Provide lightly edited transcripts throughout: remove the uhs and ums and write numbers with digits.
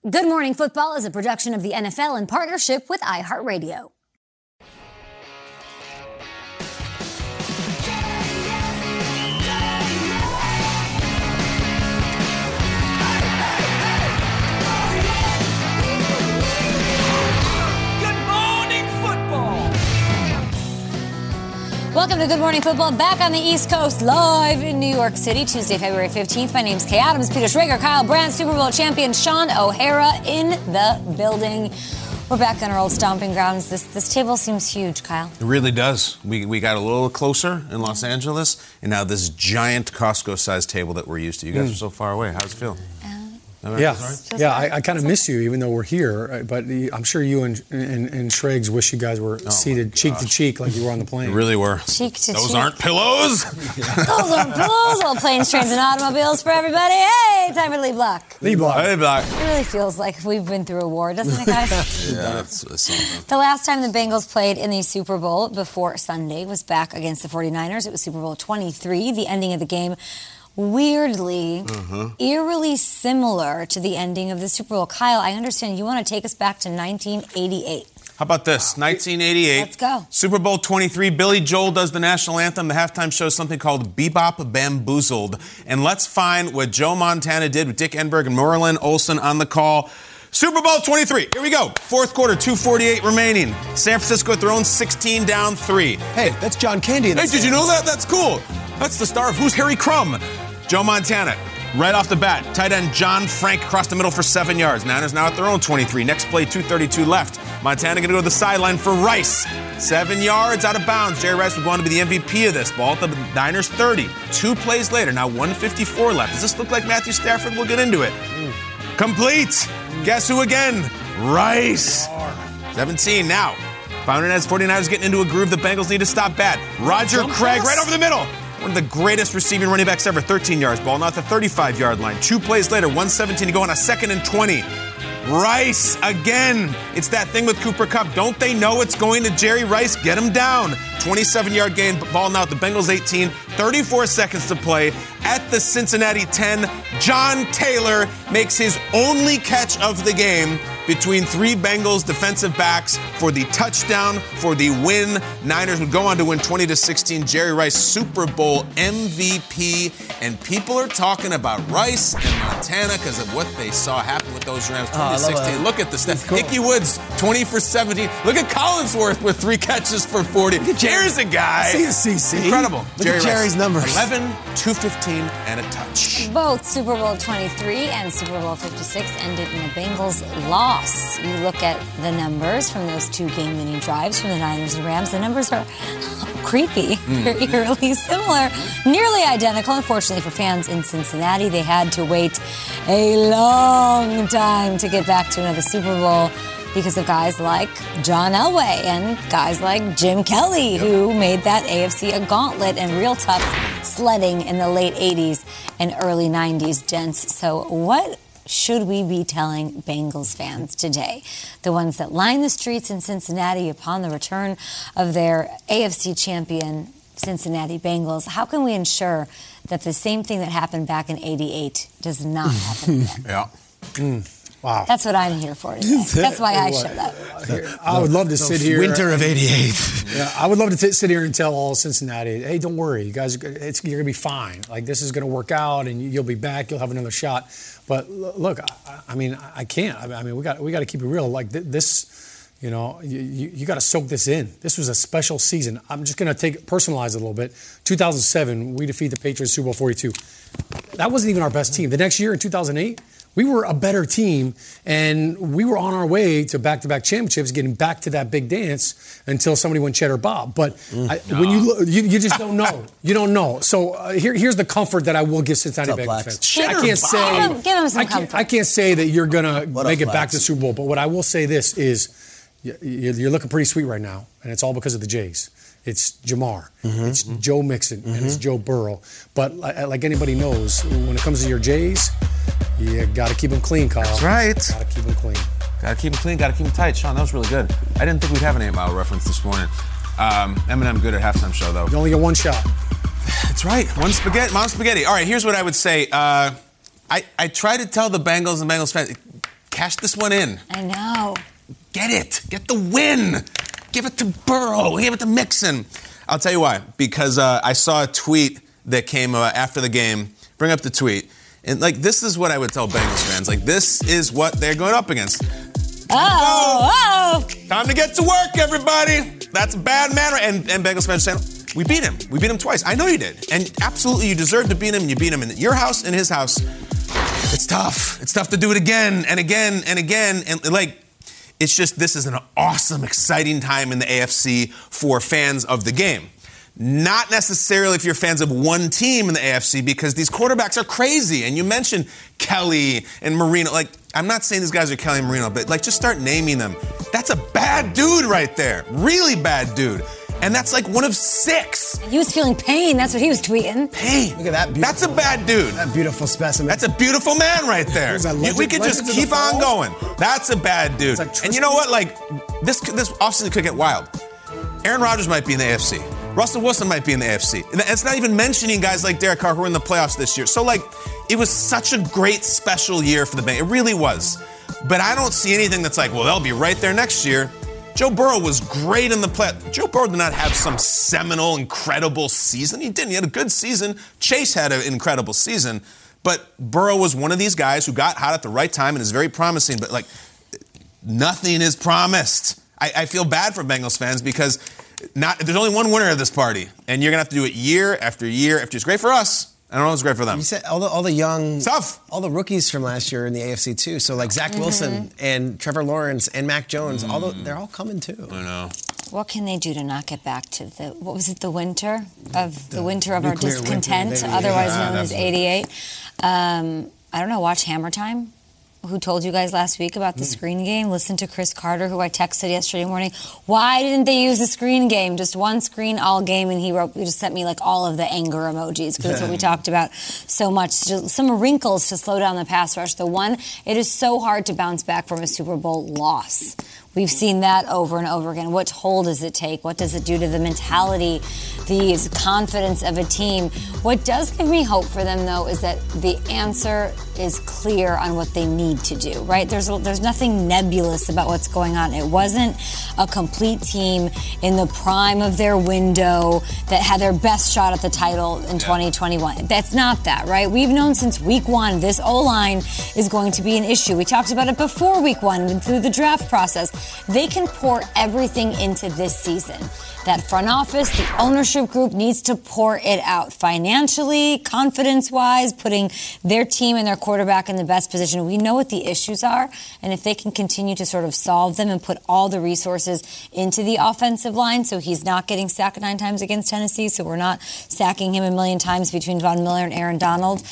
Good Morning Football is a production of the NFL in partnership with iHeartRadio. Welcome to Good Morning Football, back on the East Coast, live in New York City, Tuesday, February 15th. My name's Kay Adams, Peter Schrager, Kyle Brandt, Super Bowl champion Sean O'Hara in the building. We're back on our old stomping grounds. This table seems huge, Kyle. It really does. We got a little closer in Los Angeles, and now this giant Costco-sized table that we're used to. You guys are so far away. How's it feel? I kind of miss you, even though we're here. But I'm sure you and Shriggs wish you guys were seated cheek to cheek like you were on the plane. We really were. Cheek to cheek. Those aren't pillows. Those aren't pillows. Little planes, trains, and automobiles for everybody. Hey, time for Lee Block. Lee Block. Hey, Block. It really feels like we've been through a war, doesn't it, guys? Yeah, that's something. The last time the Bengals played in the Super Bowl before Sunday was back against the 49ers. It was Super Bowl 23. The ending of the game, weirdly, eerily similar to the ending of the Super Bowl. Kyle, I understand you want to take us back to 1988. How about this? 1988. Let's go. Super Bowl 23. Billy Joel does the national anthem. The halftime show is something called Bebop Bamboozled. And let's find what Joe Montana did with Dick Enberg and Merlin Olsen on the call. Super Bowl 23. Here we go. Fourth quarter, 2:48 remaining. San Francisco at their own 16 down 3. Hey, that's John Candy. Hey, did you know that? That's cool. That's the star of Who's Harry Crumb? Joe Montana. Right off the bat, tight end John Frank across the middle for 7 yards. Niners now at their own 23. Next play, 2:32 left. Montana going to go to the sideline for Rice. 7 yards out of bounds. Jerry Rice would go on to be the MVP of this. Ball at the Niners 30. 2 plays later, now 1:54 left. Does this look like Matthew Stafford? We'll get into it. Complete. Guess who again? Rice. 17 now. Foundernets 49ers getting into a groove. The Bengals need to stop bad. Roger Craig right over the middle. One of the greatest receiving running backs ever. 13 yards. Ball now at the 35-yard line. 2 plays later, 1:17 to go on a 2nd and 20. Rice again. It's that thing with Cooper Kupp. Don't they know it's going to Jerry Rice? Get him down. 27-yard gain. Ball now at the Bengals 18. 34 seconds to play. At the Cincinnati 10, John Taylor makes his only catch of the game between 3 Bengals defensive backs for the touchdown, for the win. Niners would go on to win 20-16. Jerry Rice, Super Bowl MVP. And people are talking about Rice and Montana because of what they saw happen with those Rams 2016. Look at the stats. Cool. Hickey Woods, 20 for 17. Look at Collinsworth with 3 catches for 40. Here's a guy. CC. Incredible. Look at Jerry's numbers. 11, 215, and a touch. Both Super Bowl 23 and Super Bowl 56 ended in a Bengals loss. You look at the numbers from those 2 game-winning drives from the Niners and Rams. The numbers are creepy. They're eerily similar. Nearly identical. Unfortunately for fans in Cincinnati, they had to wait a long time to get back to another Super Bowl because of guys like John Elway and guys like Jim Kelly, who made that AFC a gauntlet and real tough sledding in the late 80s and early 90s, gents. So what should we be telling Bengals fans today? The ones that line the streets in Cincinnati upon the return of their AFC champion Cincinnati Bengals. How can we ensure that the same thing that happened back in 88 does not happen again? Wow. That's what I'm here for today. That's why I showed up. I would love to sit here. Winter of 88. Yeah, I would love to sit here and tell all Cincinnati, hey, don't worry, you guys, you're going to be fine. Like, this is going to work out, and you'll be back. You'll have another shot. But look, I mean, I can't. I mean, we got to keep it real. Like this, you know, you got to soak this in. This was a special season. I'm just going to personalize it a little bit. 2007, we defeat the Patriots Super Bowl 42. That wasn't even our best team. The next year in 2008. We were a better team, and we were on our way to back-to-back championships, getting back to that big dance until somebody went Cheddar Bob. But when you just don't know. You don't know. So here's the comfort that I will give Cincinnati Bengals fans. I can't say give them some comfort. I can't say that you're going to make it back to the Super Bowl. But what I will say this is you're looking pretty sweet right now, and it's all because of the Jays. It's Jamar, it's Joe Mixon, and it's Joe Burrow. But like anybody knows, when it comes to your Jays, you got to keep them clean, Kyle. That's right. Got to keep them clean. Got to keep them clean, got to keep them tight. Sean, that was really good. I didn't think we'd have an 8 Mile reference this morning. Eminem good at halftime show, though. You only get one shot. That's right. Mom spaghetti. All right, here's what I would say. I try to tell the Bengals and Bengals fans, Cash this one in. I know. Get it. Get the win. Give it to Burrow. Give it to Mixon. I'll tell you why. Because I saw a tweet that came after the game. Bring up the tweet. And, like, this is what I would tell Bengals fans. Like, this is what they're going up against. Oh. Time to get to work, everybody. That's a bad man. And Bengals fans saying, we beat him. We beat him twice. I know you did. And absolutely, you deserve to beat him. You beat him in your house, in his house. It's tough. It's tough to do it again and again and again. And, like, it's just, this is an awesome, exciting time in the AFC for fans of the game. Not necessarily if you're fans of one team in the AFC, because these quarterbacks are crazy. And you mentioned Kelly and Marino. Like, I'm not saying these guys are Kelly and Marino, but, like, just start naming them. That's a bad dude right there. Really bad dude. And that's like one of 6. He was feeling pain. That's what he was tweeting. Pain. Look at that. That's a bad dude. That beautiful specimen. That's a beautiful man right there. We could just keep on going. That's a bad dude. And you know what? Like, this offseason could get wild. Aaron Rodgers might be in the AFC. Russell Wilson might be in the AFC. And it's not even mentioning guys like Derek Carr who are in the playoffs this year. So, like, it was such a great special year for the Bengals. It really was. But I don't see anything that's like, well, they'll be right there next year. Joe Burrow was great in the playoffs. Joe Burrow did not have some seminal, incredible season. He didn't. He had a good season. Chase had an incredible season. But Burrow was one of these guys who got hot at the right time and is very promising. But, like, nothing is promised. I feel bad for Bengals fans because there's only one winner of this party. And you're going to have to do it year after year after. It's great for us. I don't know if it's great for them. You said all the young... Tough. All the rookies from last year in the AFC, too. So, like, Zach Wilson and Trevor Lawrence and Mac Jones, they're all coming, too. I know. What can they do to not get back to the winter of our discontent, otherwise known as 88? I don't know, watch Hammer Time. Who told you guys last week about the screen game? Listen to Chris Carter, who I texted yesterday morning. Why didn't they use the screen game? Just one screen all game, and he just sent me like all of the anger emojis because that's what we talked about so much. Just some wrinkles to slow down the pass rush. It is so hard to bounce back from a Super Bowl loss. We've seen that over and over again. What toll does it take? What does it do to the mentality, the confidence of a team? What does give me hope for them, though, is that the answer is clear on what they need to do, right? There's nothing nebulous about what's going on. It wasn't a complete team in the prime of their window that had their best shot at the title in 2021. That's not that, right? We've known since week 1 this O-line is going to be an issue. We talked about it before week 1 and through the draft process. They can pour everything into this season. That front office, the ownership group needs to pour it out financially, confidence-wise, putting their team and their quarterback in the best position. We know what the issues are, and if they can continue to sort of solve them and put all the resources into the offensive line so he's not getting sacked 9 times against Tennessee, so we're not sacking him a million times between Von Miller and Aaron Donald.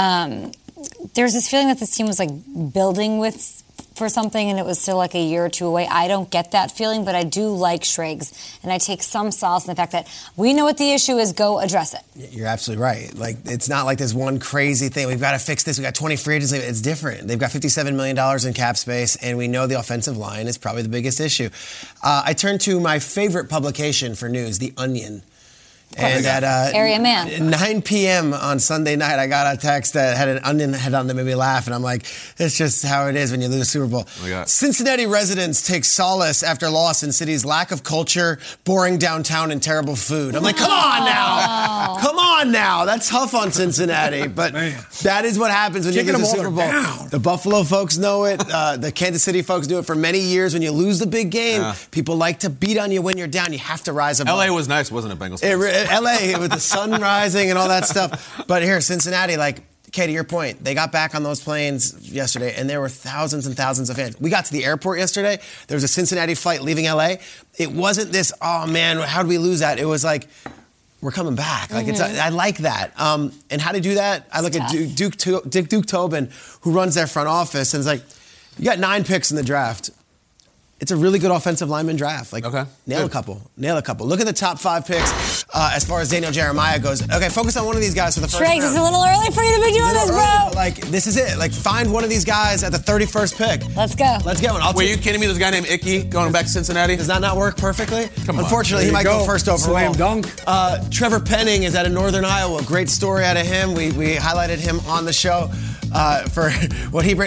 There's this feeling that this team was like building for something and it was still like a year or two away. I don't get that feeling, but I do like Schrags, and I take some solace in the fact that we know what the issue is, go address it. You're absolutely right. Like, it's not like there's one crazy thing. We've got to fix this. We've got 20 free agents. It's different. They've got $57 million in cap space, and we know the offensive line is probably the biggest issue. I turned to my favorite publication for news, The Onion. And at Area man. 9 p.m. on Sunday night, I got a text that had an onion head on that made me laugh. And I'm like, it's just how it is when you lose a Super Bowl. Cincinnati residents take solace after loss in city's lack of culture, boring downtown, and terrible food. I'm like, come on now. Come on now. That's tough on Cincinnati. But that is what happens when you lose the Super Bowl. Down. The Buffalo folks know it. The Kansas City folks do it for many years. When you lose the big game, people like to beat on you when you're down. You have to rise above. L.A. was nice, wasn't it, Bengals? L.A. with the sun rising and all that stuff. But here, Cincinnati, like, Kay, to your point, they got back on those planes yesterday, and there were thousands and thousands of fans. We got to the airport yesterday. There was a Cincinnati flight leaving L.A. It wasn't this, oh, man, how did we lose that? It was like, we're coming back. Like, I like that. And how to do that? I look at Duke Tobin, who runs their front office, and it's like, you got 9 picks in the draft. It's a really good offensive lineman draft. Like, nail a couple. Look at the top 5 picks as far as Daniel Jeremiah goes. Okay, focus on one of these guys for the first round. It's a little early for you to be doing this, bro. Like, this is it. Like, find one of these guys at the 31st pick. Let's go. Were you kidding me? There's a guy named Icky going back to Cincinnati? Does that not work perfectly? Come on. Unfortunately, he might go first overall. Slam dunk. Trevor Penning is out of Northern Iowa. Great story out of him. We highlighted him on the show for what he brings. Like,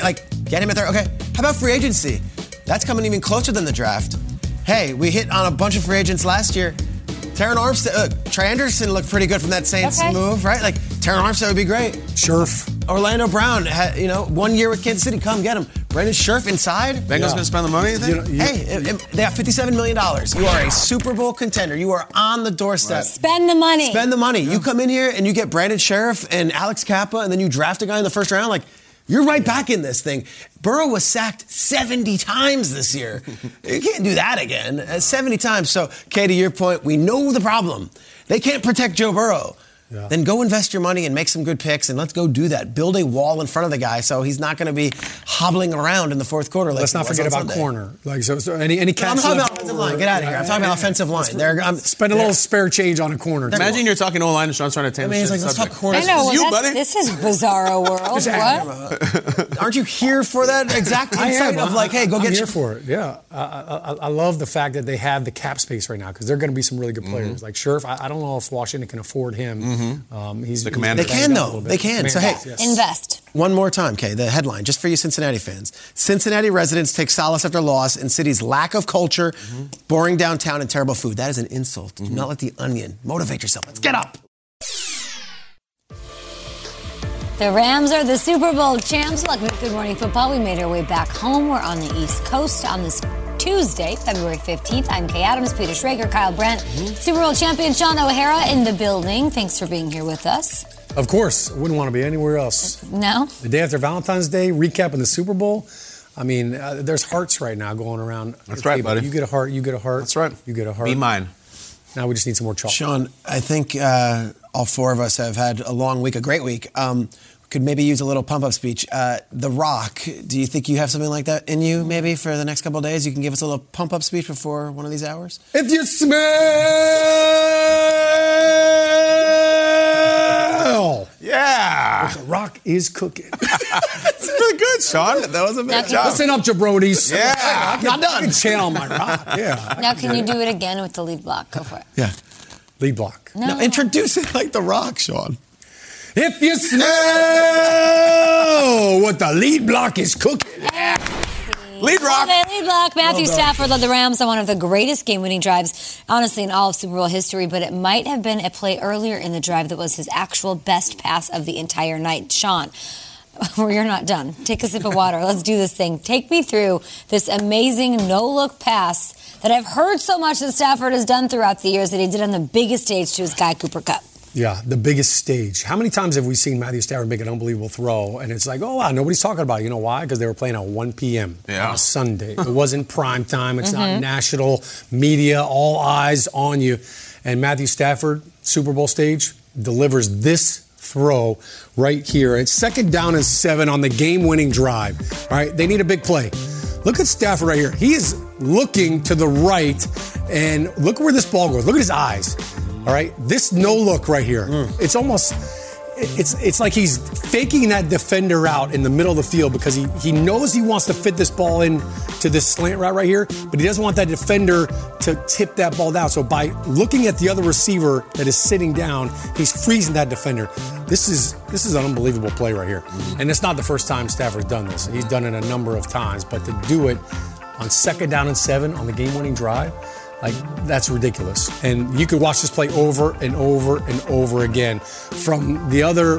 Get him at third. Okay, how about free agency? That's coming even closer than the draft. Hey, we hit on a bunch of free agents last year. Terran Armstead, Trey Anderson looked pretty good from that Saints move, right? Like, Terran Armstead would be great. Scherf. Orlando Brown, 1 year with Kansas City. Come get him. Brandon Scherf inside. Bengals going to spend the money, you think? They have $57 million. You are a Super Bowl contender. You are on the doorstep. Right. Spend the money. Spend the money. Yeah. You come in here and you get Brandon Scherf and Alex Kappa, and then you draft a guy in the first round. Like, you're right back in this thing. Burrow was sacked 70 times this year. You can't do that again. 70 times. So, Katie, to your point, we know the problem. They can't protect Joe Burrow. Yeah. Then go invest your money and make some good picks, and let's go do that. Build a wall in front of the guy so he's not going to be hobbling around in the fourth quarter. Like let's not forget about corner. Like so any catch. I'm talking about offensive line. Get out of here. I'm talking about offensive line. Spend a little spare change on a corner. Imagine you're talking O-line and Sean's trying to tame he's like, let's talk corner. I know. You, buddy. This is bizarro world. What? Aren't you here for that exact insight of like, hey, go get here for it. Yeah. I love the fact that they have the cap space right now because they're going to be some really good players. Like Scherf, I don't know if Washington can afford him. He's the Commander. They can, though. They can. So, hey. Invest. One more time, Kay, the headline, just for you Cincinnati fans. Cincinnati residents take solace after loss in city's lack of culture, boring downtown, and terrible food. That is an insult. Do not let the onion motivate yourself. Let's get up. The Rams are the Super Bowl champs. Welcome to Good Morning Football. We made our way back home. We're on the East Coast on this Tuesday, February 15th. I'm Kay Adams, Peter Schrager, Kyle Brandt, Super Bowl champion Sean O'Hara in the building. Thanks for being here with us. Of course. I wouldn't want to be anywhere else. No? The day after Valentine's Day, recapping the Super Bowl. I mean, there's hearts right now going around. That's right, buddy. You get a heart, you get a heart. That's right. You get a heart. Be mine. Now we just need some more chocolate. Sean, I think all four of us have had a long week, a great week. Could maybe use a little pump-up speech. The Rock, do you think you have something like that in you maybe for the next couple of days? You can give us a little pump-up speech before one of these hours? If you smell! Yeah! The Rock is cooking. That's really good, Sean. That was a bad job. Listen up, jabronis. Yeah. Not done. I can channel my Rock. Yeah. Now, can you do it again with the lead block? Go for it. Yeah. Lead block. No, introduce it like The Rock, Sean. If you smell what the lead block is cooking. Lead Rock. Lead block. Matthew Stafford led the Rams on one of the greatest game-winning drives, honestly, in all of Super Bowl history, but it might have been a play earlier in the drive that was his actual best pass of the entire night. Sean, you're not done. Take a sip of water. Let's do this thing. Take me through this amazing no-look pass that I've heard so much that Stafford has done throughout the years that he did on the biggest stage to his guy, Cooper Kupp. Yeah, the biggest stage. How many times have we seen Matthew Stafford make an unbelievable throw, and it's like, oh, wow, nobody's talking about it. You know why? Because they were playing at 1 p.m. on a Sunday. It wasn't prime time. It's not national media, all eyes on you. And Matthew Stafford, Super Bowl stage, delivers this throw right here. It's 2nd down and 7 on the game-winning drive. All right, they need a big play. Look at Stafford right here. He is looking to the right, and look where this ball goes. Look at his eyes. All right, this no look right here. It's almost, it's like he's faking that defender out in the middle of the field because he knows he wants to fit this ball in to this slant route right here, but he doesn't want that defender to tip that ball down. So by looking at the other receiver that is sitting down, he's freezing that defender. This is an unbelievable play right here, and it's not the first time Stafford's done this. He's done it a number of times, but to do it on 2nd down and 7 on the game-winning drive. Like, that's ridiculous. And you could watch this play over and over and over again. From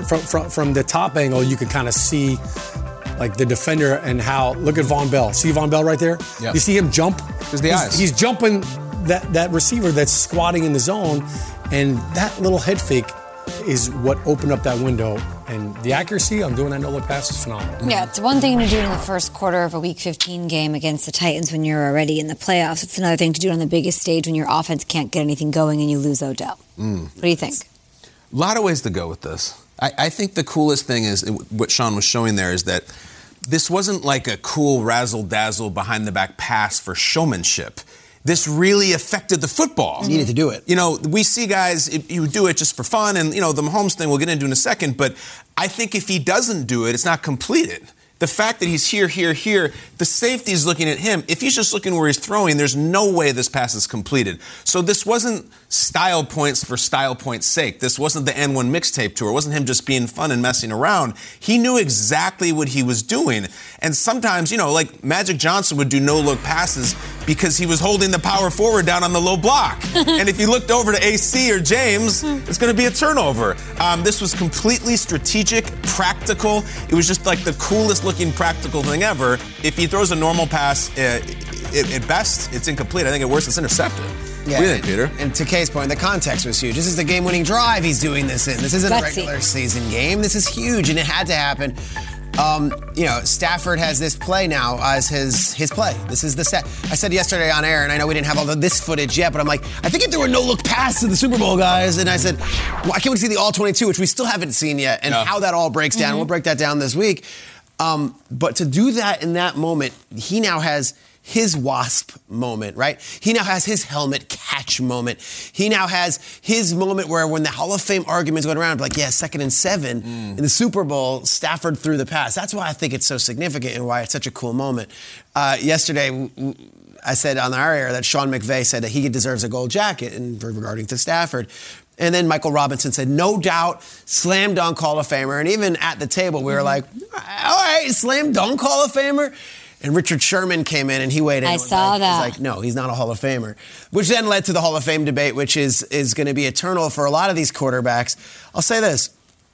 the top angle, you could kind of see like the defender and how, look at Von Bell. See Von Bell right there? Yep. You see him jump? There's the eyes. He's jumping that receiver that's squatting in the zone, and that little head fake is what opened up that window. And the accuracy on doing that no-look pass is phenomenal. Yeah, it's one thing to do it in the first quarter of a Week 15 game against the Titans when you're already in the playoffs. It's another thing to do it on the biggest stage when your offense can't get anything going and you lose Odell. What do you think? A lot of ways to go with this. I think the coolest thing is what Sean was showing there is that this wasn't like a cool razzle-dazzle behind-the-back pass for showmanship. This really affected the football. You needed to do it. You know, we see guys, you do it just for fun, and, you know, the Mahomes thing we'll get into in a second, but I think if he doesn't do it, it's not completed. The fact that he's here, the safety's looking at him. If he's just looking where he's throwing, there's no way this pass is completed. So this wasn't style points for style points' sake. This wasn't the N1 mixtape tour. It wasn't him just being fun and messing around. He knew exactly what he was doing. And sometimes, like Magic Johnson would do no-look passes because he was holding the power forward down on the low block. And if you looked over to AC or James, it's going to be a turnover. This was completely strategic, practical. It was just like the coolest looking practical thing ever. If he throws a normal pass, at best, it's incomplete. I think at worst, it's intercepted. Yeah. What do you think, Peter? And to Kay's point, the context was huge. This is the game-winning drive he's doing this in. This isn't a regular season game. This is huge, and it had to happen. Stafford has this play now as his play. This is the set. I said yesterday on air, and I know we didn't have all of this footage yet, but I'm like, I think if there were no-look pass to the Super Bowl, guys, and I said, well, I can't wait to see the All-22, which we still haven't seen yet, and how that all breaks down. We'll break that down this week. But to do that in that moment, he now has his wasp moment, right? He now has his helmet catch moment. He now has his moment where when the Hall of Fame argument's going around, like, 2nd and 7 in the Super Bowl, Stafford threw the pass. That's why I think it's so significant and why it's such a cool moment. Yesterday, I said on our air that Sean McVay said that he deserves a gold jacket regarding to Stafford. And then Michael Robinson said, no doubt, slam dunk Hall of Famer. And even at the table, we were like, all right, slam dunk Hall of Famer. And Richard Sherman came in and he weighed in. I saw that. He's like, no, he's not a Hall of Famer. Which then led to the Hall of Fame debate, which is going to be eternal for a lot of these quarterbacks. I'll say this.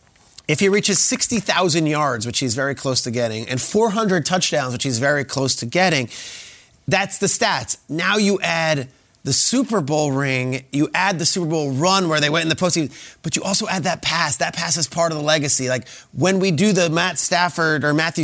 If he reaches 60,000 yards, which he's very close to getting, and 400 touchdowns, which he's very close to getting, that's the stats. Now you add the Super Bowl ring, you add the Super Bowl run where they went in the postseason, but you also add that pass. That pass is part of the legacy. Like when we do the Matthew Stafford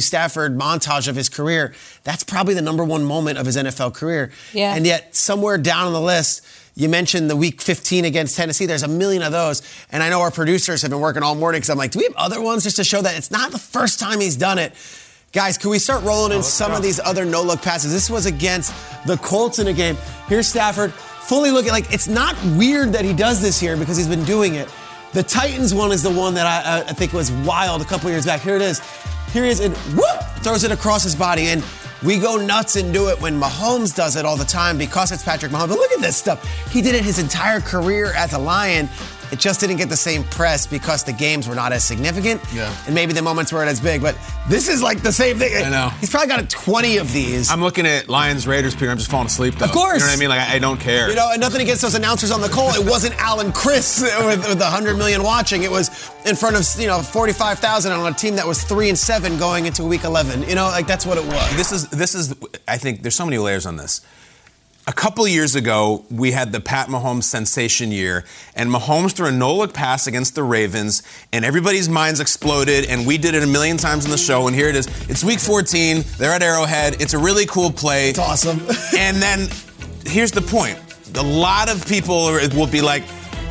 montage of his career, that's probably the number one moment of his NFL career. Yeah. And yet somewhere down on the list, you mentioned the Week 15 against Tennessee. There's a million of those. And I know our producers have been working all morning because I'm like, do we have other ones just to show that it's not the first time he's done it? Guys, can we start rolling in some of these other no-look passes? This was against the Colts in a game. Here's Stafford fully looking like it's not weird that he does this here because he's been doing it. The Titans one is the one that I think was wild a couple years back. Here it is. Here he is, and whoop, throws it across his body. And we go nuts and do it when Mahomes does it all the time because it's Patrick Mahomes. But look at this stuff. He did it his entire career as a Lion. It just didn't get the same press because the games were not as significant. Yeah. And maybe the moments weren't as big. But this is like the same thing. I know. He's probably got 20 of these. I'm looking at Lions, Raiders, Peter. I'm just falling asleep, though. Of course. You know what I mean? Like, I don't care. And nothing against those announcers on the call. It wasn't Alan Chris with 100 million watching. It was in front of, 45,000 on a team that was 3-7 going into week 11. That's what it was. This is, I think, there's so many layers on this. A couple years ago, we had the Pat Mahomes sensation year, and Mahomes threw a no-look pass against the Ravens, and everybody's minds exploded, and we did it a million times in the show, and here it is. It's week 14. They're at Arrowhead. It's a really cool play. It's awesome. And then here's the point. A lot of people will be like,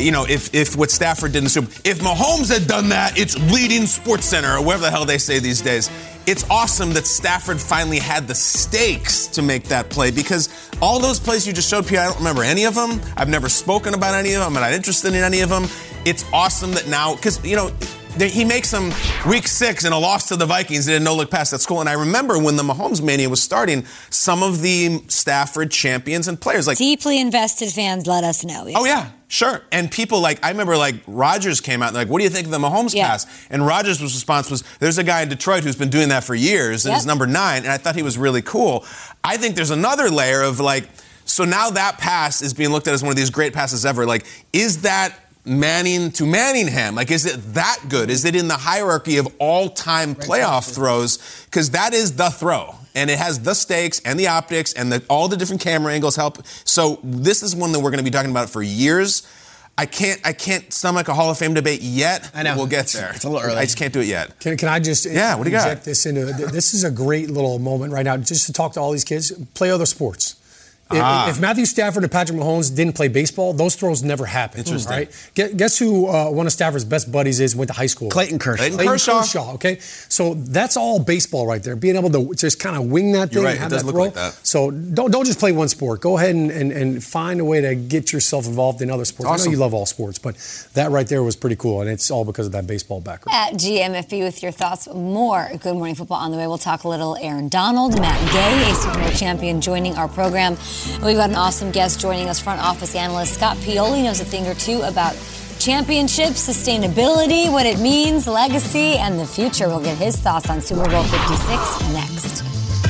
if what Stafford did in the Super Bowl, if Mahomes had done that, it's leading Sports Center, or whatever the hell they say these days. It's awesome that Stafford finally had the stakes to make that play because all those plays you just showed, Pierre, I don't remember any of them. I've never spoken about any of them. I'm not interested in any of them. It's awesome that now, because, he makes them week 6 in a loss to the Vikings. They did a no-look pass. That's cool. And I remember when the Mahomes mania was starting, some of the Stafford champions and players like deeply invested fans let us know. Oh, yeah. Sure. And people I remember Rodgers came out and what do you think of the Mahomes pass? And Rodgers' response was, there's a guy in Detroit who's been doing that for years, and he's number 9, and I thought he was really cool. I think there's another layer of so now that pass is being looked at as one of these great passes ever. Is that Manning to Manningham? Is it that good? Is it in the hierarchy of all-time playoff throws? Because that is the throw. And it has the stakes and the optics and all the different camera angles help. So this is one that we're going to be talking about for years. I can't stomach a Hall of Fame debate yet. I know. We'll get there. It's a little early. I just can't do it yet. Can I just what do you got? This into this is a great little moment right now just to talk to all these kids. Play other sports. If Matthew Stafford and Patrick Mahomes didn't play baseball, those throws never happened. Interesting. Right? Guess who one of Stafford's best buddies is, went to high school? Clayton Kershaw. Clayton Kershaw. Okay, so that's all baseball right there. Being able to just kind of wing that thing You're right. and have It does that look throw. like that. So don't just play one sport. Go ahead and find a way to get yourself involved in other sports. I Awesome. know you love all sports, but that right there was pretty cool, and it's all because of that baseball background. At GMFB with your thoughts. More Good Morning Football on the way. We'll talk a little Aaron Donald, Matt Gay, a Super Bowl champion, joining our program. And we've got an awesome guest joining us, front office analyst Scott Pioli knows a thing or two about championships, sustainability, what it means, legacy, and the future. We'll get his thoughts on Super Bowl 56 next.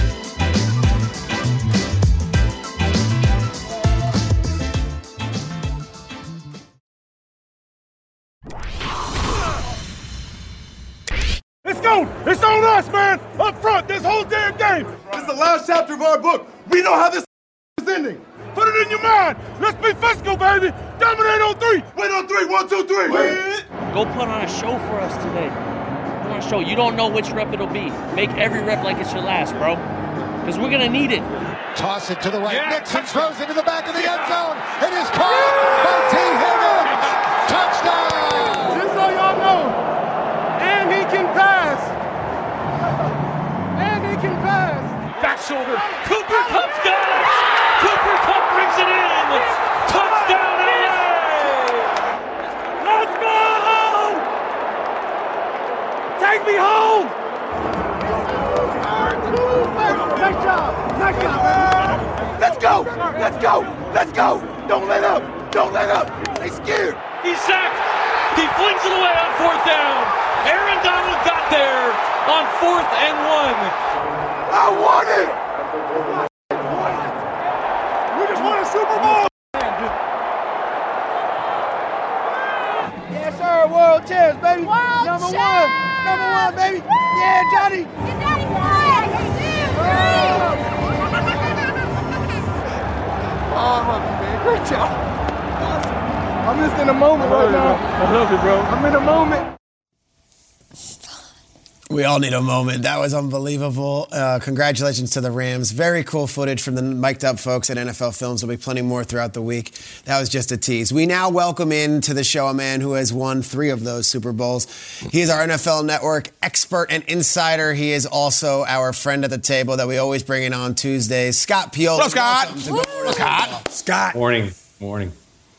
Let's go! It's on us, man! Up front, this whole damn game! This is the last chapter of our book. We know how this is ending. Put it in your mind. Let's be physical, baby. Dominate on 3. Win on 3. 1, 2, 3. Win. Go put on a show for us today. Put on a show. You don't know which rep it'll be. Make every rep like it's your last, bro. Because we're going to need it. Toss it to the right. Yeah. Nixon throws into the back of the end zone. It is caught by T. Higgins. Touchdown. Just so y'all know. And he can pass. And he can pass. Back shoulder. Cooper Kupp's got it. Cooper Kupp brings it in. Touchdown LA. Let's go! Take me home! Nice job! Nice job! Let's go! Let's go! Let's go! Don't let up! Don't let up! They scared! He's sacked. He flings it away on 4th down. Aaron Donald got there on 4th and 1. I want it! We just won a Super Bowl! Yes, sir. World champs, baby. World Number champs! one. Number one, baby. Woo! Yeah, Johnny. Get Daddy flag! 1, 2, 3! Oh, man. Great job. Awesome. I'm just in a moment right now. I love it, bro. I'm in a moment. We all need a moment. That was unbelievable. Congratulations to the Rams. Very cool footage from the mic'd up folks at NFL Films. There'll be plenty more throughout the week. That was just a tease. We now welcome into the show a man who has won 3 of those Super Bowls. He is our NFL Network expert and insider. He is also our friend at the table that we always bring in on Tuesdays. Scott Pioli. Hello, Scott. Welcome to Good Morning Football. Scott. Morning.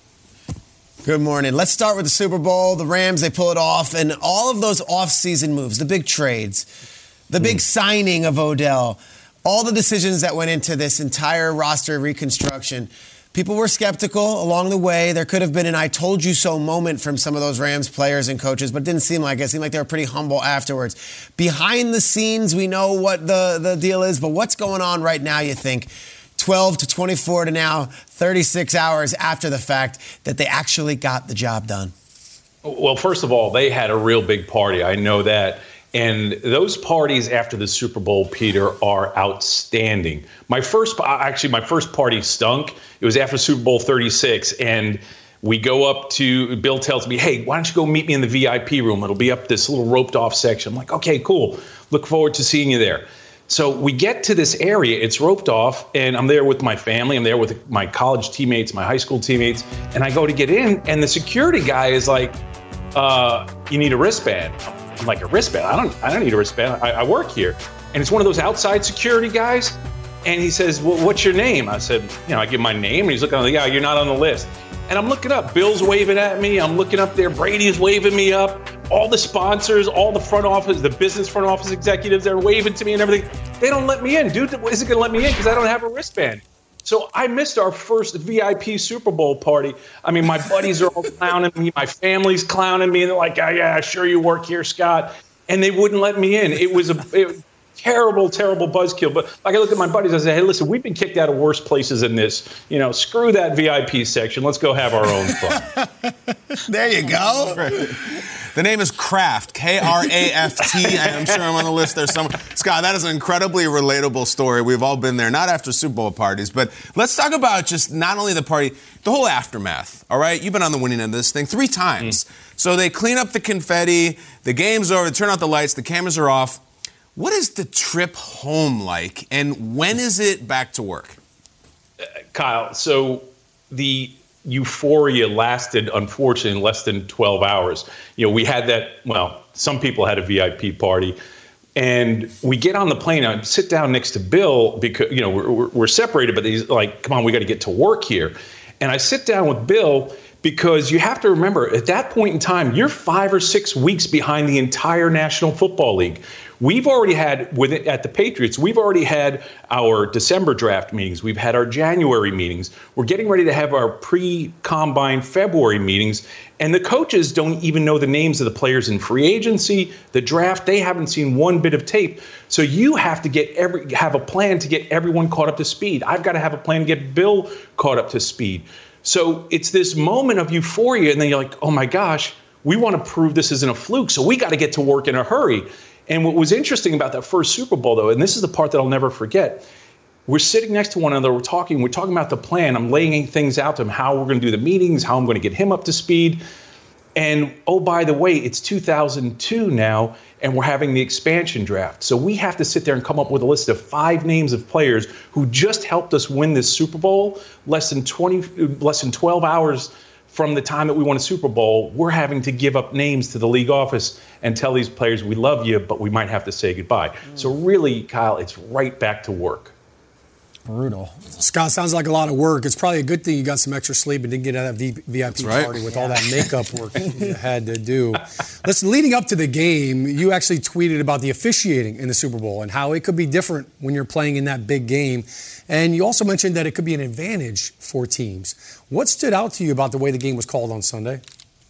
Good morning. Let's start with the Super Bowl. The Rams, they pull it off. And all of those off-season moves, the big trades, the big signing of Odell, all the decisions that went into this entire roster reconstruction, people were skeptical along the way. There could have been an I told you so moment from some of those Rams players and coaches, but it didn't seem like it. It seemed like they were pretty humble afterwards. Behind the scenes, we know what the deal is, but what's going on right now, you think? 12 to 24 to now 36 hours after the fact that they actually got the job done? Well, first of all, they had a real big party. I know that. And those parties after the Super Bowl, Peter, are outstanding. My first party stunk. It was after Super Bowl 36. And we go up to, Bill tells me, hey, why don't you go meet me in the VIP room? It'll be up this little roped off section. I'm like, okay, cool. Look forward to seeing you there. So we get to this area, it's roped off, and I'm there with my family, I'm there with my college teammates, my high school teammates, and I go to get in, and the security guy is like, you need a wristband. I'm like, a wristband? I don't need a wristband, I work here. And it's one of those outside security guys, and he says, well, what's your name? I said, I give my name, and he's looking, yeah, you're not on the list. And I'm looking up, Bill's waving at me, I'm looking up there, Brady's waving me up, all the sponsors, all the front office, the business front office executives, they're waving to me and everything. They don't let me in. Dude, isn't going to let me in because I don't have a wristband. So I missed our first VIP Super Bowl party. I mean, my buddies are all clowning me. My family's clowning me. And they're like, oh, yeah, sure you work here, Scott. And they wouldn't let me in. It was a terrible buzzkill. But like I look at my buddies, I say, hey, listen, we've been kicked out of worse places than this. Screw that VIP section. Let's go have our own fun. There you go. The name is Kraft, K-R-A-F-T. I'm sure I'm on the list there somewhere. Scott, that is an incredibly relatable story. We've all been there, not after Super Bowl parties, but let's talk about just not only the party, the whole aftermath, all right? You've been on the winning end of this thing 3 times. So they clean up the confetti, the game's over, they turn out the lights, the cameras are off. What is the trip home like, and when is it back to work? Kyle, so the euphoria lasted, unfortunately, less than 12 hours. We had that, some people had a VIP party. And we get on the plane. I sit down next to Bill because, we're separated, but he's like, come on, we got to get to work here. And I sit down with Bill because you have to remember, at that point in time, you're 5 or 6 weeks behind the entire National Football League. We've already had, at the Patriots, we've already had our December draft meetings. We've had our January meetings. We're getting ready to have our pre-combine February meetings. And the coaches don't even know the names of the players in free agency, the draft. They haven't seen one bit of tape. So you have to have a plan to get everyone caught up to speed. I've got to have a plan to get Bill caught up to speed. So it's this moment of euphoria. And then you're like, oh, my gosh, we want to prove this isn't a fluke. So we got to get to work in a hurry. And what was interesting about that first Super Bowl, though, and this is the part that I'll never forget, we're sitting next to one another, we're talking about the plan. I'm laying things out to him, how we're going to do the meetings, how I'm going to get him up to speed. And, oh, by the way, it's 2002 now, and we're having the expansion draft. So we have to sit there and come up with a list of 5 names of players who just helped us win this Super Bowl less than 12 hours from the time that we won a Super Bowl. We're having to give up names to the league office and tell these players we love you, but we might have to say goodbye. So really, Kyle, it's right back to work. Brutal. Scott, sounds like a lot of work. It's probably a good thing you got some extra sleep and didn't get out of that VIP party with all that makeup work you had to do. Listen, leading up to the game, you actually tweeted about the officiating in the Super Bowl and how it could be different when you're playing in that big game. And you also mentioned that it could be an advantage for teams. What stood out to you about the way the game was called on Sunday?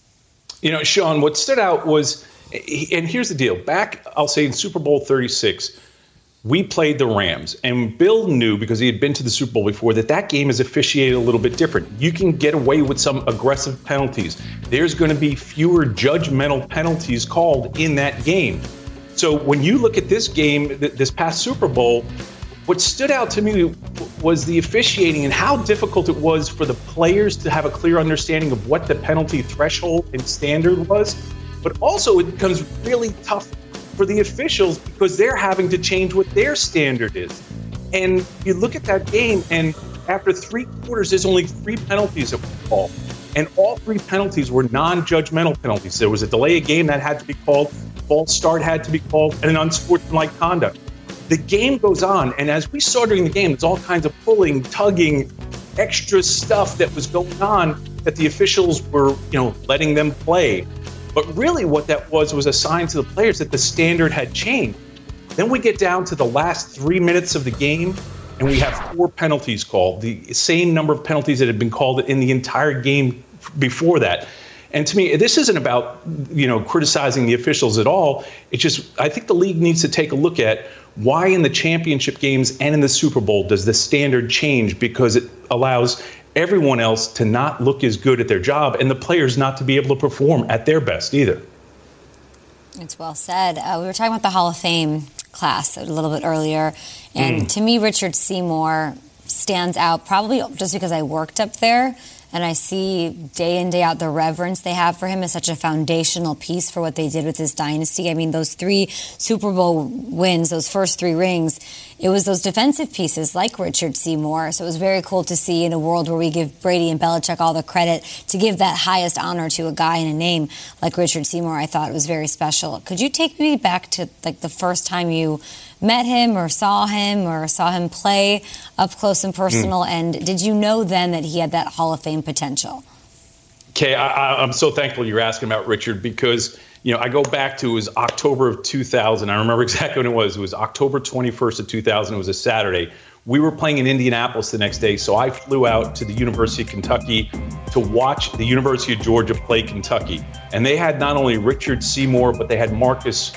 Sean, what stood out was, and here's the deal, back, I'll say in Super Bowl 36, we played the Rams, and Bill knew, because he had been to the Super Bowl before, that game is officiated a little bit different. You can get away with some aggressive penalties. There's going to be fewer judgmental penalties called in that game. So when you look at this game, this past Super Bowl, what stood out to me was the officiating and how difficult it was for the players to have a clear understanding of what the penalty threshold and standard was. But also it becomes really tough for the officials because they're having to change what their standard is. And you look at that game, and after 3 quarters, there's only 3 penalties that were called. And all 3 penalties were non-judgmental penalties. There was a delay of game that had to be called, false start had to be called, and an unsportsmanlike conduct. The game goes on, and as we saw during the game, there's all kinds of pulling, tugging, extra stuff that was going on that the officials were, letting them play. But really what that was a sign to the players that the standard had changed. Then we get down to the last 3 minutes of the game, and we have 4 penalties called, the same number of penalties that had been called in the entire game before that. And to me, this isn't about, criticizing the officials at all. It's just, I think the league needs to take a look at why in the championship games and in the Super Bowl does the standard change, because it allows everyone else to not look as good at their job and the players not to be able to perform at their best either. It's well said. We were talking about the Hall of Fame class a little bit earlier, and to me, Richard Seymour stands out probably just because I worked up there. And I see day in, day out the reverence they have for him as such a foundational piece for what they did with his dynasty. I mean, those 3 Super Bowl wins, those first 3 rings, it was those defensive pieces like Richard Seymour. So it was very cool to see in a world where we give Brady and Belichick all the credit to give that highest honor to a guy and a name like Richard Seymour. I thought it was very special. Could you take me back to the first time you met him or saw him play up close and personal? And did you know then that he had that Hall of Fame potential? Okay, I'm so thankful you're asking about Richard because, I go back to, it was October of 2000. I remember exactly when it was. It was October 21st of 2000. It was a Saturday. We were playing in Indianapolis the next day, so I flew out to the University of Kentucky to watch the University of Georgia play Kentucky. And they had not only Richard Seymour, but they had Marcus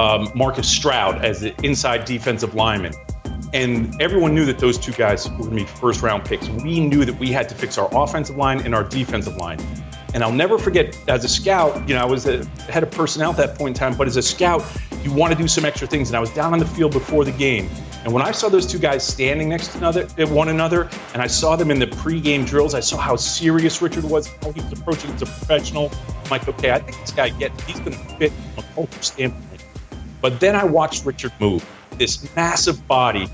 Stroud as the inside defensive lineman. And everyone knew that those 2 guys were going to be first-round picks. We knew that we had to fix our offensive line and our defensive line. And I'll never forget, as a scout, I was the head of personnel at that point in time, but as a scout, you want to do some extra things. And I was down on the field before the game. And when I saw those 2 guys standing next to one another, and I saw them in the pregame drills, I saw how serious Richard was, how he was approaching as a professional. I'm like, okay, I think this guy he's going to fit from a culture standpoint. But then I watched Richard move. This massive body,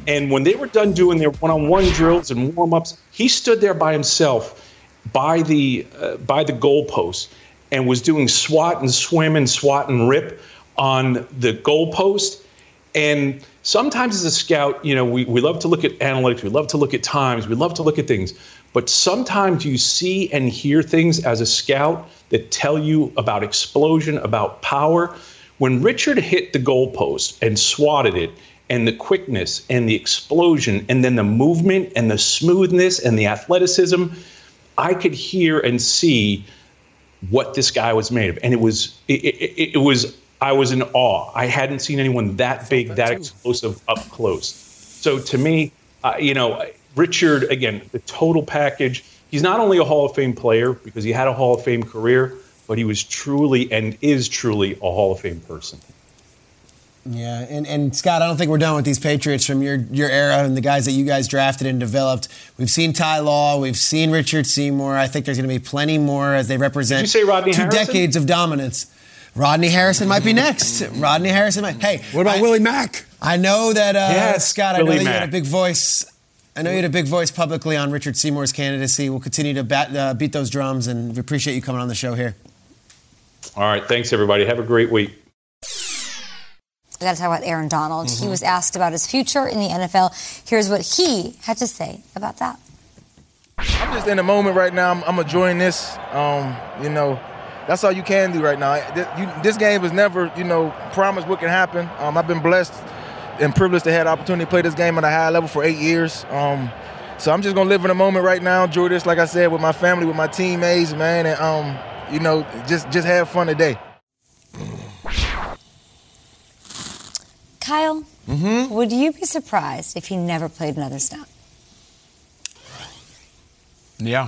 And when they were done doing their one-on-one drills and warm-ups, he stood there by himself by the goalpost and was doing swat and swim and swat and rip on the goalpost. And sometimes as a scout, we love to look at analytics, we love to look at times, we love to look at things. But sometimes you see and hear things as a scout that tell you about explosion, about power. When Richard hit the goalpost and swatted it, and the quickness and the explosion and then the movement and the smoothness and the athleticism, I could hear and see what this guy was made of. And it was I was in awe. I hadn't seen anyone that big, that explosive up close. So to me, Richard, again, the total package, he's not only a Hall of Fame player because he had a Hall of Fame career, but he was truly and is truly a Hall of Fame person. Yeah, and Scott, I don't think we're done with these Patriots from your era and the guys that you guys drafted and developed. We've seen Ty Law, we've seen Richard Seymour. I think there's going to be plenty more as they represent Did you say Rodney 2 Harrison? decades of dominance. Rodney Harrison might be next. Rodney Harrison might. Hey, what about Willie Mack? I know that yes, Scott. I know Willie that you Mack. had a big voice. I know you had a big voice publicly on Richard Seymour's candidacy. We'll continue to beat those drums, and we appreciate you coming on the show here. All right, thanks everybody. Have a great week. We got to talk about Aaron Donald. He was asked about his future in the NFL. Here's what he had to say about that. I'm just in the moment right now. I'm enjoying this. That's all you can do right now. This game was never, promised what can happen. I've been blessed and privileged to have the opportunity to play this game at a high level for 8 years. So I'm just going to live in the moment right now, enjoy this, like I said, with my family, with my teammates, man, and, just have fun today. Kyle, would you be surprised if he never played another snap? Yeah.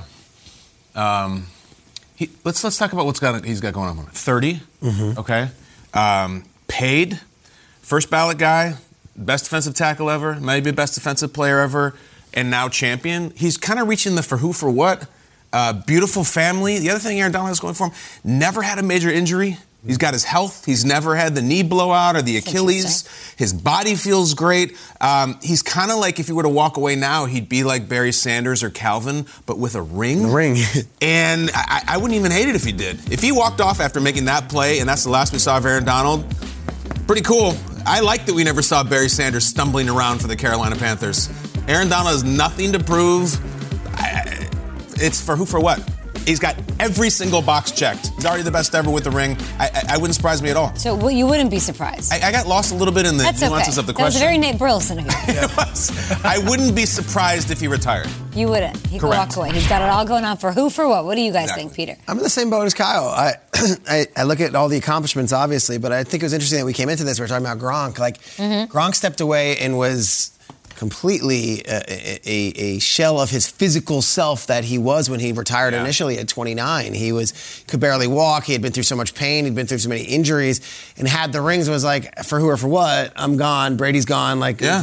Let's talk about he's got going on. 30, okay. Paid, first ballot guy, best defensive tackle ever, maybe best defensive player ever, and now champion. He's kind of reaching the for who, for what. Beautiful family. The other thing Aaron Donald has going for him, never had a major injury. He's got his health. He's never had the knee blowout or the Achilles. His body feels great. He's kind of like if he were to walk away now, he'd be like Barry Sanders or Calvin, but with a ring. And I wouldn't even hate it if he did. If he walked off after making that play, and that's the last we saw of Aaron Donald, pretty cool. I like that we never saw Barry Sanders stumbling around for the Carolina Panthers. Aaron Donald has nothing to prove. It's for who, for what? He's got every single box checked. He's already the best ever with the ring. I wouldn't surprise me at all. So you wouldn't be surprised? I got lost a little bit in the nuances of the question. That was a very Nate Burleson of you. It was. I wouldn't be surprised if he retired. You wouldn't. He could walk away. He's got it all going on for who, for what? What do you guys think, Peter? I'm in the same boat as Kyle. I look at all the accomplishments, obviously, but I think it was interesting that we came into this. We were talking about Gronk. Gronk stepped away and was completely a shell of his physical self that he was when he retired initially at 29. He could barely walk. He had been through so much pain. He'd been through so many injuries, and had the rings was like, for who or for what? I'm gone. Brady's gone.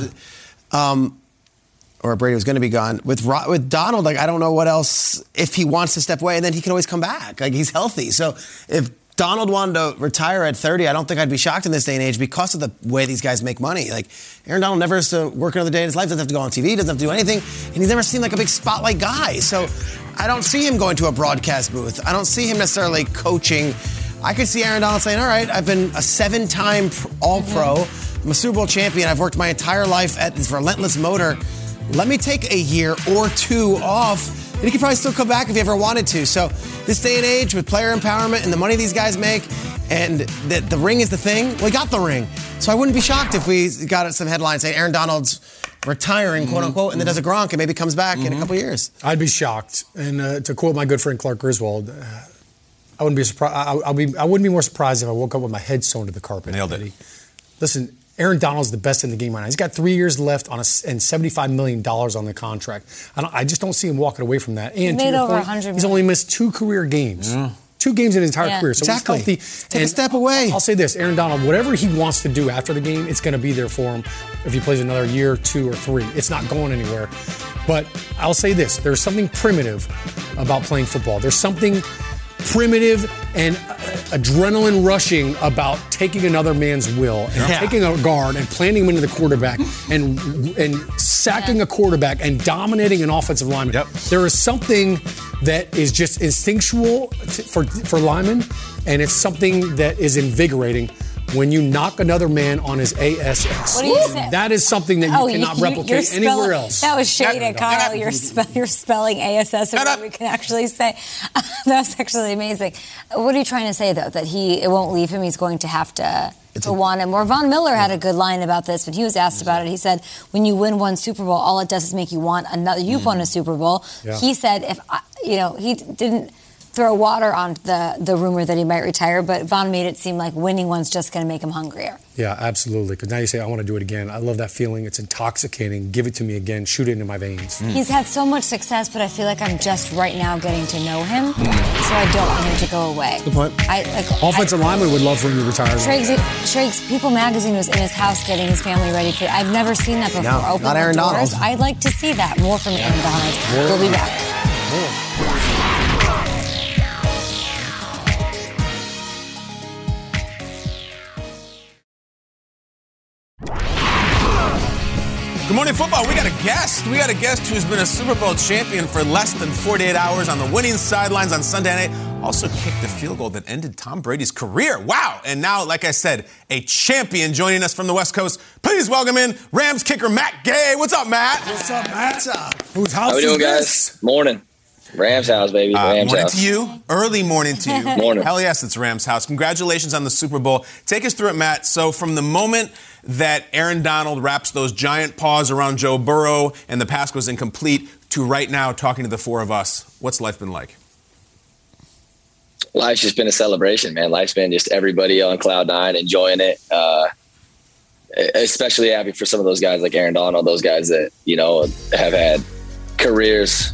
Or Brady was going to be gone. With Donald, I don't know what else, if he wants to step away, and then he can always come back. He's healthy. So if Donald wanted to retire at 30, I don't think I'd be shocked in this day and age because of the way these guys make money. Aaron Donald never has to work another day in his life, doesn't have to go on TV, doesn't have to do anything, and he's never seemed like a big spotlight guy. So I don't see him going to a broadcast booth. I don't see him necessarily coaching. I could see Aaron Donald saying, all right, I've been a 7-time All-Pro. I'm a Super Bowl champion. I've worked my entire life at this relentless motor. Let me take a year or 2 off. And he could probably still come back if he ever wanted to. So this day and age with player empowerment and the money these guys make and the ring is the thing, well, he got the ring. So I wouldn't be shocked if we got some headlines saying Aaron Donald's retiring, quote unquote, and then does a Gronk and maybe comes back in a couple of years. I'd be shocked. And to quote my good friend Clark Griswold, I wouldn't be surprised. I wouldn't be more surprised if I woke up with my head sewn to the carpet. Nailed it. Listen, Aaron Donald's the best in the game right now. He's got 3 years left and $75 million on the contract. I just don't see him walking away from that. And he made to your over point, $100 million. He's only missed 2 career games. 2 games in his entire career. So exactly. he's healthy. Take a step away. I'll say this, Aaron Donald, whatever he wants to do after the game, it's going to be there for him if he plays another year, 2 or 3. It's not going anywhere. But I'll say this, there's something primitive about playing football. There's something primitive and adrenaline rushing about taking another man's will and taking a guard and planting him into the quarterback and sacking a quarterback and dominating an offensive lineman. Yep. There is something that is just instinctual for linemen, and it's something that is invigorating when you knock another man on his ASS. What do you say? That is something that you cannot replicate anywhere else. That was shady, Kyle. You're spelling ASS, or what we can actually say. That's actually amazing. What are you trying to say, though? That it won't leave him? He's going to have to want it more. Von Miller had a good line about this when he was asked about it. He said, when you win one Super Bowl, all it does is make you want another. You've won a Super Bowl. Yeah. He said, he didn't throw water on the rumor that he might retire, but Von made it seem like winning one's just going to make him hungrier. Yeah, absolutely. Because now you say, I want to do it again. I love that feeling. It's intoxicating. Give it to me again. Shoot it into my veins. He's had so much success, but I feel like I'm just right now getting to know him, so I don't want him to go away. Good point. Offensive lineman would love for him to retire. Triggs, People Magazine was in his house getting his family ready for it. I've never seen that before. No, Open not Aaron doors. Donald. I'd like to see that. More from Aaron Donald. We'll be back. Good morning, football. We got a guest. We got a guest who's been a Super Bowl champion for less than 48 hours on the winning sidelines on Sunday night. Also kicked the field goal that ended Tom Brady's career. Wow. And now, like I said, a champion joining us from the West Coast. Please welcome in Rams kicker Matt Gay. What's up, Matt? What's up, Matt? What's up? Whose house How we doing, guys? Morning. Rams house, baby. Rams morning house. to you. Early morning to you. Morning. Hell yes, it's Rams house. Congratulations on the Super Bowl. Take us through it, Matt. So from the moment that Aaron Donald wraps those giant paws around Joe Burrow and the pass goes incomplete to right now talking to the four of us, what's life been like? Life's just been a celebration, man. Life's been just everybody on cloud nine, enjoying it. Especially happy for some of those guys like Aaron Donald, those guys that, have had careers.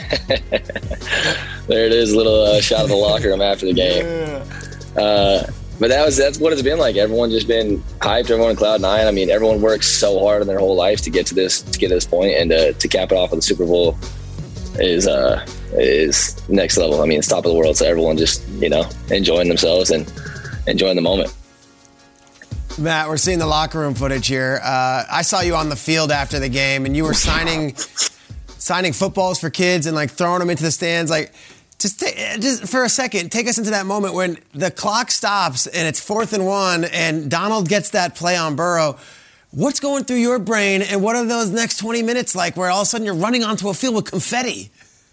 There it is, a little shot of the locker room after the game. But that's what it's been like. Everyone just been hyped. Everyone on cloud nine. I mean, everyone works so hard in their whole life to get to this point, and to cap it off with the Super Bowl is next level. I mean, it's top of the world. So everyone just enjoying themselves and enjoying the moment. Matt, we're seeing the locker room footage here. I saw you on the field after the game, and you were signing footballs for kids and throwing them into the stands. Just for a second, take us into that moment when the clock stops and it's 4th and 1 and Donald gets that play on Burrow. What's going through your brain, and what are those next 20 minutes like where all of a sudden you're running onto a field with confetti?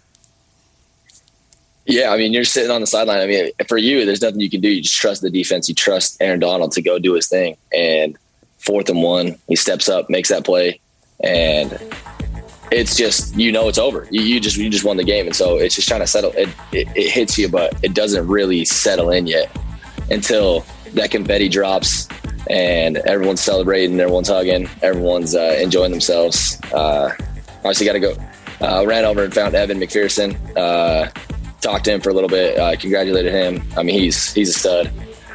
Yeah, I mean, you're sitting on the sideline. I mean, for you, there's nothing you can do. You just trust the defense. You trust Aaron Donald to go do his thing. And 4th and 1, he steps up, makes that play, and it's just, it's over. You just won the game. And so it's just trying to settle. It hits you, but it doesn't really settle in yet until that confetti drops and everyone's celebrating, everyone's hugging, everyone's enjoying themselves. Obviously got to go. Ran over and found Evan McPherson, talked to him for a little bit, congratulated him. I mean, he's a stud.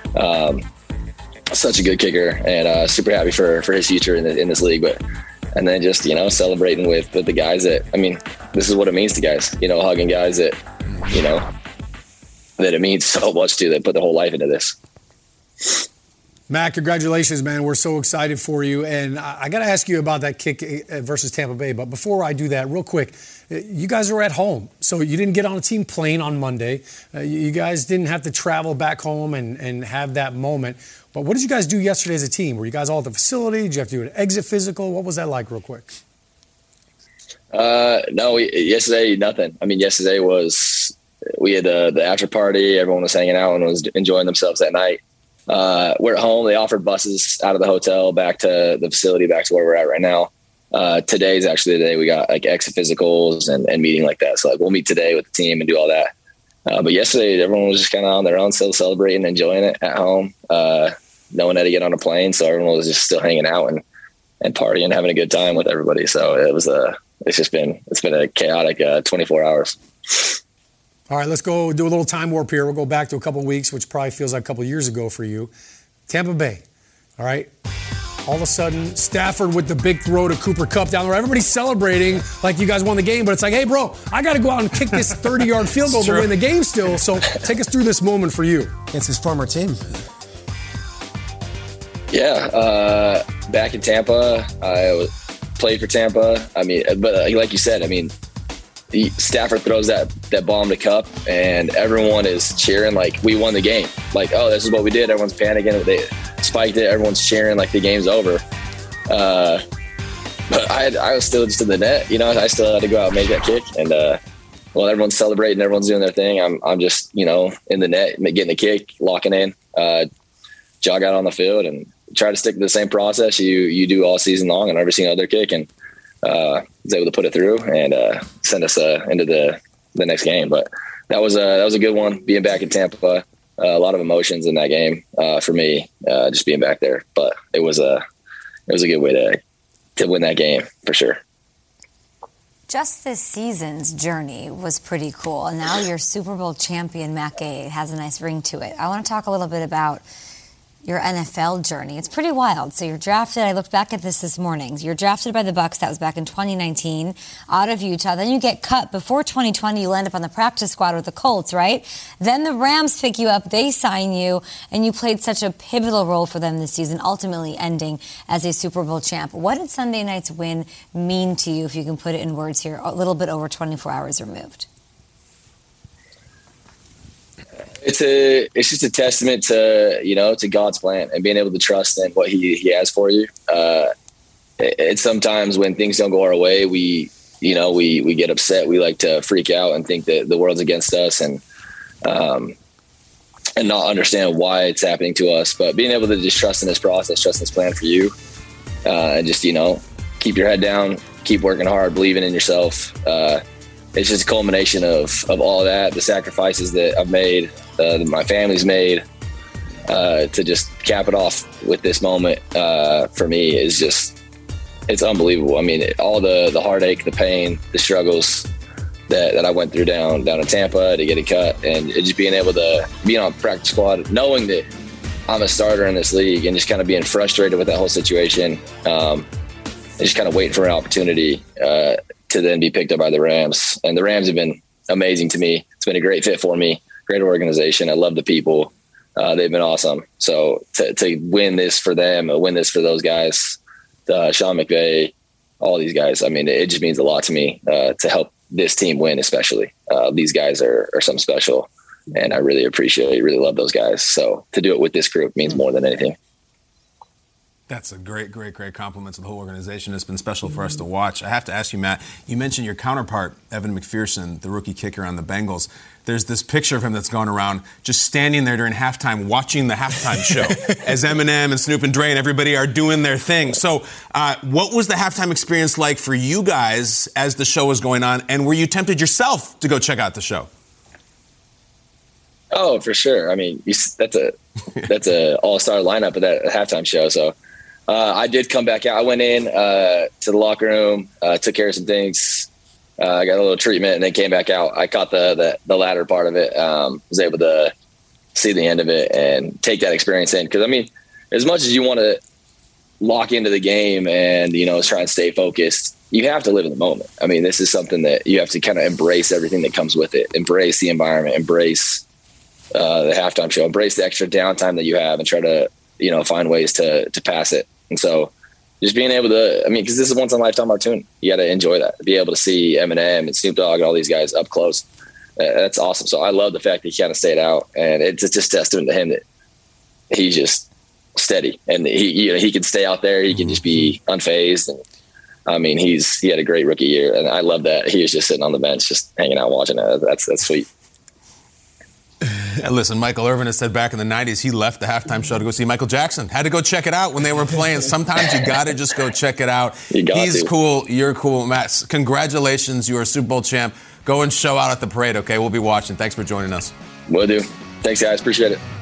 Such a good kicker, and super happy for his future in this league. And then just, celebrating with the guys that, I mean, this is what it means to guys, hugging guys that, that it means so much to, that put their whole life into this. Matt, congratulations, man. We're so excited for you. And I got to ask you about that kick versus Tampa Bay. But before I do that, real quick, you guys are at home. So you didn't get on a team plane on Monday. You guys didn't have to travel back home and have that moment. But what did you guys do yesterday as a team? Were you guys all at the facility? Did you have to do an exit physical? What was that like, real quick? No, yesterday, nothing. I mean, yesterday we had the after party. Everyone was hanging out and was enjoying themselves that night. We're at home. They offered buses out of the hotel back to the facility, back to where we're at right now. Today's actually the day we got exit physicals and meeting like that. So we'll meet today with the team and do all that. But yesterday, everyone was just kind of on their own, still celebrating, enjoying it at home. No one had to get on a plane, so everyone was just still hanging out and partying, having a good time with everybody. So it's been a chaotic 24 hours. All right, let's go do a little time warp here. We'll go back to a couple of weeks, which probably feels like a couple of years ago for you. Tampa Bay, all right? All of a sudden, Stafford with the big throw to Cooper Kupp down the road. Everybody's celebrating like you guys won the game, but it's like, hey, bro, I got to go out and kick this 30-yard field goal to win the game still. So take us through this moment for you. It's his former team. Yeah, back in Tampa, I played for Tampa. I mean, but like you said, I mean, Stafford throws that bomb to Kupp, and everyone is cheering like we won the game. Like, oh, this is what we did. Everyone's panicking. They spiked it. Everyone's cheering like the game's over. But I was still just in the net. You know, I still had to go out and make that kick. And while everyone's celebrating, everyone's doing their thing, I'm just, you know, in the net, getting a kick, locking in, jog out on the field, and try to stick to the same process you do all season long and every single other kick. And was able to put it through and send us into the next game. But that was a good one, being back in Tampa. A lot of emotions in that game for me, just being back there. But it was a good way to win that game for sure. Just this season's journey was pretty cool. And now you're Super Bowl champion, Matt Gay. It has a nice ring to it. I want to talk a little bit about your NFL journey. It's pretty wild. So you're drafted. I looked back at this morning. You're drafted by the Bucs. That was back in 2019 out of Utah. Then you get cut. Before 2020, you land up on the practice squad with the Colts, right? Then the Rams pick you up. They sign you, and you played such a pivotal role for them this season, ultimately ending as a Super Bowl champ. What did Sunday night's win mean to you, if you can put it in words here, a little bit over 24 hours removed? It's just a testament to God's plan and being able to trust in what he has for you. It's sometimes when things don't go our way, we get upset. We like to freak out and think that the world's against us and not understand why it's happening to us. But being able to just trust in this process, trust in this plan for you, and just, keep your head down, keep working hard, believing in yourself. It's just a culmination of all that, the sacrifices that I've made, that my family's made, to just cap it off with this moment for me is just, it's unbelievable. I mean, all the heartache, the pain, the struggles that I went through down in Tampa to get it cut, and just being able to be on practice squad, knowing that I'm a starter in this league, and just kind of being frustrated with that whole situation, and just kind of waiting for an opportunity to then be picked up by the Rams. And the Rams have been amazing to me. It's been a great fit for me, great organization. I love the people. They've been awesome. So to win this for them, win this for those guys, Sean McVay, all these guys, I mean, it just means a lot to me to help this team win, especially. These guys are something special, and I really really love those guys. So to do it with this group means more than anything. That's a great compliment to the whole organization. It's been special for us to watch. I have to ask you, Matt, you mentioned your counterpart, Evan McPherson, the rookie kicker on the Bengals. There's this picture of him that's going around just standing there during halftime watching the halftime show as Eminem and Snoop and Dre and everybody are doing their thing. So what was the halftime experience like for you guys as the show was going on, and were you tempted yourself to go check out the show? Oh, for sure. I mean, that's a all-star lineup at that halftime show, so I did come back out. I went in to the locker room, took care of some things. I got a little treatment and then came back out. I caught the latter part of it. Was able to see the end of it and take that experience in. Because, I mean, as much as you want to lock into the game and, try and stay focused, you have to live in the moment. I mean, this is something that you have to kind of embrace everything that comes with it. Embrace the environment. Embrace the halftime show. Embrace the extra downtime that you have and try to, find ways to pass it. And so just being able to, because this is a once in a lifetime opportunity. You got to enjoy that. Be able to see Eminem and Snoop Dogg and all these guys up close. That's awesome. So I love the fact that he kind of stayed out, and it's just testament to him that he's just steady and he can stay out there. He can just be unfazed. And he had a great rookie year, and I love that he was just sitting on the bench, just hanging out watching it. That's sweet. Listen, Michael Irvin has said back in the 90s he left the halftime show to go see Michael Jackson. Had to go check it out when they were playing. Sometimes you got to just go check it out. He's cool. You're cool. Matt, congratulations. You are a Super Bowl champ. Go and show out at the parade, okay? We'll be watching. Thanks for joining us. Will do. Thanks, guys. Appreciate it.